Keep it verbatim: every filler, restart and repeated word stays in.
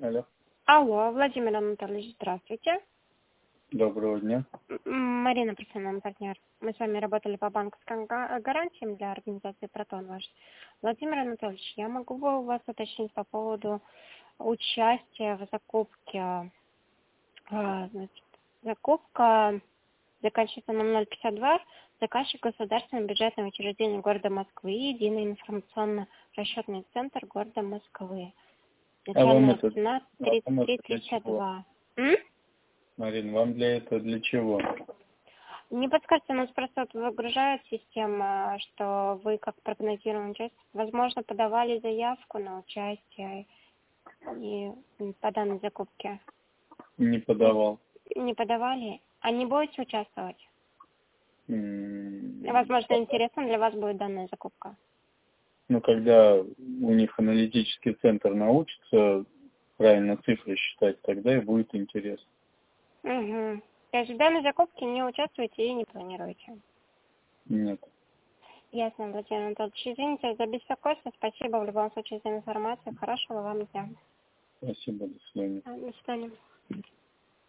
Алло. Алло, Владимир Анатольевич, здравствуйте. Доброго дня. М, Марина, профессиональный партнер. Мы с вами работали по банковским га- гарантиям для организации «Протон» ваш. Владимир Анатольевич, я могу бы у вас уточнить по поводу участия в закупке. А, значит, закупка заканчивается на ноль пятьдесят два. Заказчик государственное бюджетное учреждение города Москвы, единый информационно-расчетный центр города Москвы. А вам Начальная это, цена вам тридцать три это для тридцать чего? два. М? Марин, вам для этого для чего? Не подскажете, у нас просто вот выгружает система, что вы как прогнозируемый участник, возможно, подавали заявку на участие и по данной закупке. Не подавал. Не подавали? А не будете участвовать? М, Возможно, интересно для вас будет данная закупка. Ну, когда у них аналитический центр научится правильно цифры считать, тогда и будет интересно. Угу. То есть в данной закупке не участвуете и не планируете? Нет. Ясно, Владимир Анатольевич. Извините за беспокойство. Спасибо в любом случае за информацию. Хорошего вам дня. Спасибо, до свидания. До свидания.